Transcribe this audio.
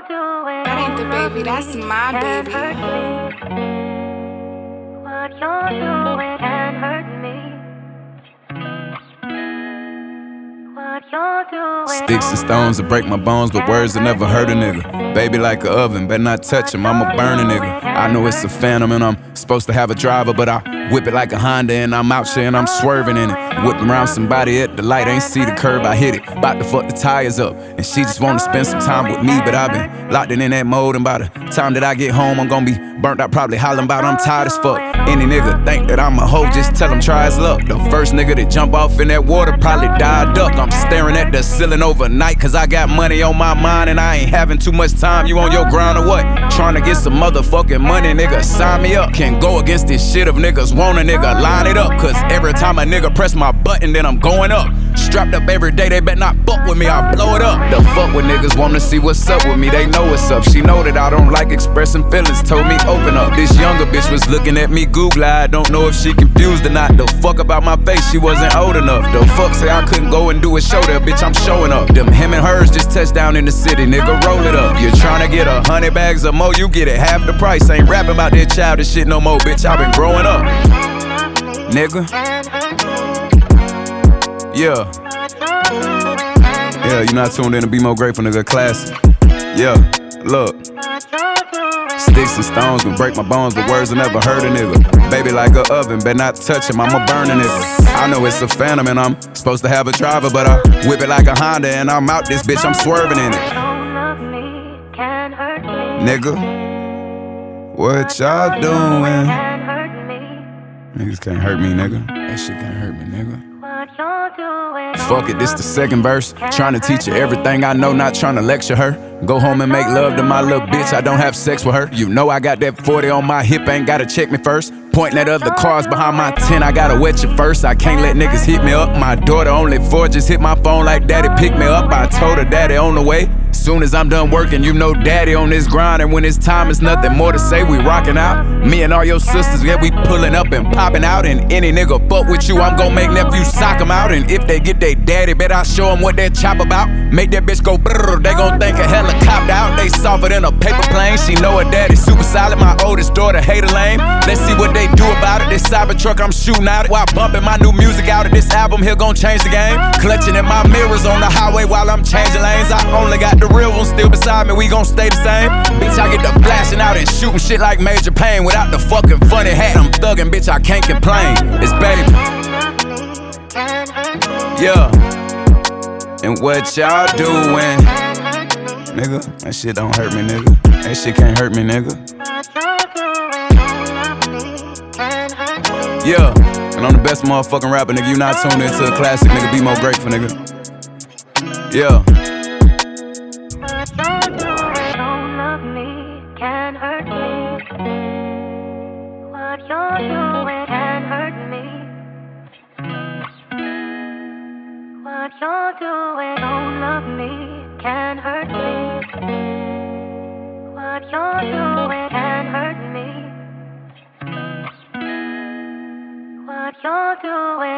That ain't the baby, that's my baby. What you're doing can hurt me. What you're doing. Sticks and stones to break my bones, but words that never hurt a nigga. Baby like a oven, better not touch him, I'ma burn a nigga. I know it's a phantom and I'm supposed to have a driver, but I whip it like a Honda and I'm out here and I'm swerving in it. Whipping around somebody at the light, ain't see the curb, I hit it. About to fuck the tires up, and she just wanna spend some time with me, but I've been locked in that mode, and by the time that I get home, I'm gonna be burnt out, probably hollering about I'm tired as fuck. Any nigga think that I'm a hoe, just tell him try his luck. The first nigga that jump off in that water probably die a duck. I'm staring at the ceiling overnight, cause I got money on my mind and I ain't having too much time. You on your grind or what? Trying to get some motherfucking money, nigga, sign me up. Can't go against this shit if niggas want a nigga, line it up. Cause every time a nigga press my button, then I'm going up. Strapped up every day, they bet not fuck with me, I blow it up. The fuck with niggas wanna see what's up with me, they know what's up. She know that I don't like expressing feelings, told me open up. This younger bitch was looking at me Google, I don't know if she confused or not. The fuck about my face, she wasn't old enough. The fuck say I couldn't go and do a show there, bitch, I'm showing up. Them him and hers just touched down in the city, nigga, roll it up. You're tryna get 100 bags or more, you get it half the price. Ain't rapping about that childish shit no more, bitch, I been growing up. Nigga. Yeah. Yeah, you not tuned in to Be More Grateful, nigga, classic. Yeah, look. Sticks and stones gon' break my bones, but words will never hurt a nigga. Baby like a oven, better not touch him, I'ma burn a nigga. I know it's a phantom and I'm supposed to have a driver, but I whip it like a Honda and I'm out this bitch, I'm swerving in it. Nigga, what y'all doing? Niggas can't hurt me, nigga. That shit can't hurt me, nigga. Fuck it, this the second verse. Trying to teach her everything I know, not trying to lecture her. Go home and make love to my little bitch, I don't have sex with her. You know I got that 40 on my hip, ain't gotta check me first. Pointing at other cars behind my tent, I gotta wet you first. I can't let niggas hit me up. My daughter only 4, just hit my phone like daddy pick me up. I told her daddy on the way. Soon as I'm done working, you know daddy on this grind. And when it's time, it's nothing more to say, we rockin' out. Me and all your sisters, yeah, we pullin' up and poppin' out. And any nigga fuck with you, I'm gon' make nephews sock 'em out. And if they get they daddy, bet I show 'em what that chop about. Make that bitch go brrr, they gon' think a helicopter out. They softer than a paper plane, she know her daddy super solid. My oldest daughter hate her lame. Let's see what they do about it. This Cybertruck I'm shooting out it while bumping my new music out of this album here gon' change the game. Clutching in my mirrors on the highway while I'm changing lanes. I only got the real one still beside me, we gon' stay the same. Bitch, I get the flashing out and shooting shit like Major Payne. Without the fucking funny hat, I'm thuggin', bitch, I can't complain. It's baby. Yeah. And what y'all doing? Nigga, that shit don't hurt me, nigga. That shit can't hurt me, nigga. Yeah, and I'm the best motherfucking rapper, nigga. You not tuned into a classic, nigga. Be More Grateful, nigga. Yeah. What you're doing can hurt me. What you're doing, don't love me, can hurt me. What you're doing can hurt me. What you're doing.